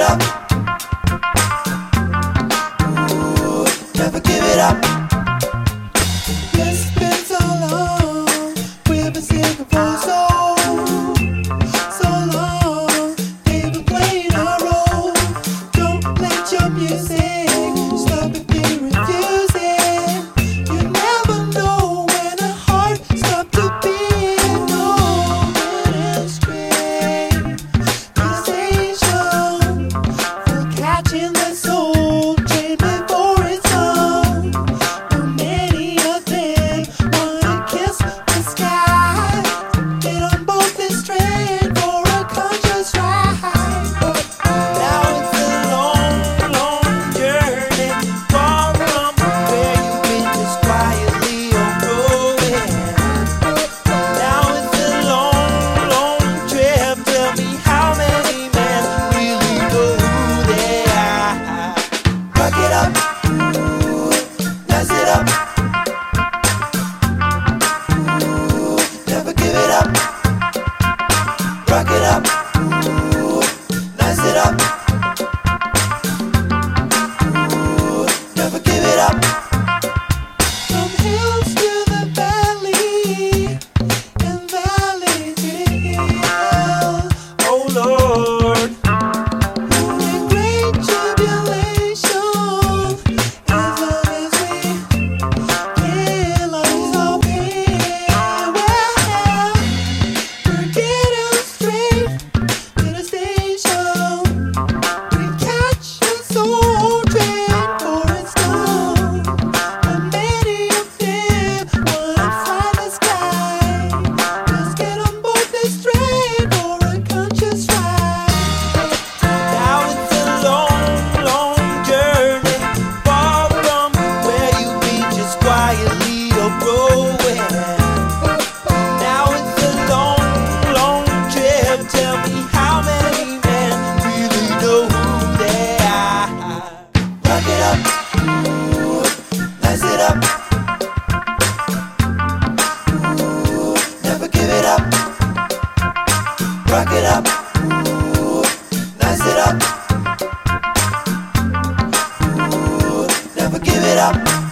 up. Ooh, never give it up. It's been so long, we've been singing for so long. They've been playing our role. Don't let your music stop if they refuse it. You never know when a heart stops to beat. No, getting straight to the station for catching the soul train before it's on. But many of them wanna kiss the sky. Get on board this train for a conscious ride. Now it's a long, long journey far from where you've been just quietly on growing. Now it's a long, long trip. Tell me how many men really know who they are. Rock it up, ooh, mess it up. Ooh, never give it up. Rock it up, ooh, mess it up. Ooh, never give it up. From hills to the valley, and valley to hill. Oh Lord, in great tribulation, as long as we realize our pain. Well, we're getting straight to the station. We catch a soul train for its dawn. But many of them wanna fly the sky. Just get on board this train for a conscious ride. Now it's a long, long journey far from where you've been just quietly growing. Now it's a long, long trip. Tell me how many men really know who they are. Rock it up, ooh, mess it up. Ooh, never give it up. Rock it up, ooh, mess it up. Ooh, never give it up.